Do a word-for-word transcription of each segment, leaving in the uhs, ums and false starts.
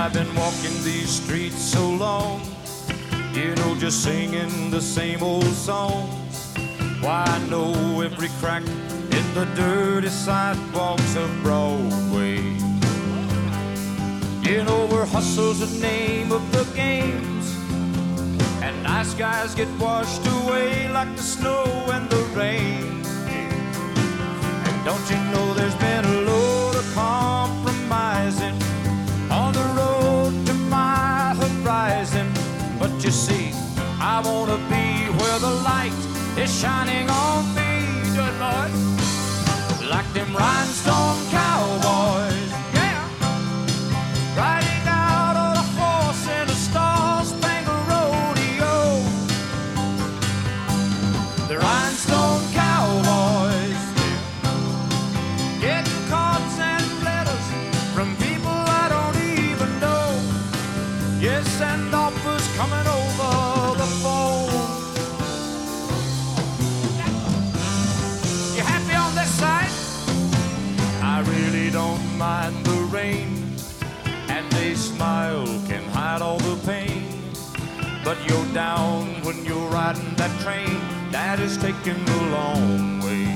I've been walking these streets so long, you know, just singing the same old songs. Why, I know every crack in the dirty sidewalks of Broadway. You know where hustle's the name of the games, and nice guys get washed away like the snow and the rain. And don't you know there's been a load of compromising on the road to my horizon? But you see, I wanna be where the light is shining on me, good Lord, like them rhinestone cowboys, yeah, riding out on a horse in a star-spangled rodeo. The rhinestone cowboys, yeah, getting cards and letters from people I don't even know. Yes, and offers coming over the phone. You happy on this side? I really don't mind the rain, and a smile can hide all the pain. But you're down when you're riding that train that is taking the long way.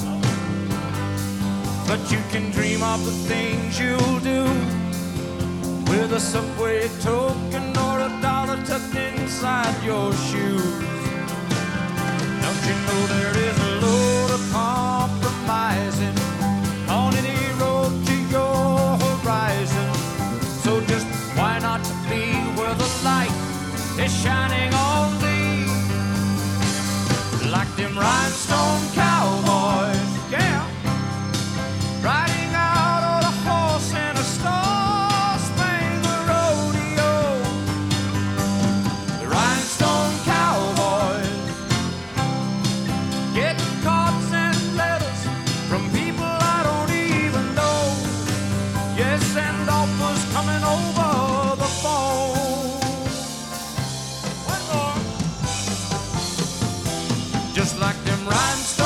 But you can dream of the things you'll do with a subway token or a dollar tucked inside your shoes. Don't you know there is a load of compromising on any road to your horizon? So just why not be where the light is shining on thee, like them rhinestone cowboys, yeah, riding out on a horse in a star-spangled rodeo. The rhinestone cowboys, getting cards and letters from people I don't even know. Yes, and offers coming over the phone. One more. Just like them rhinestone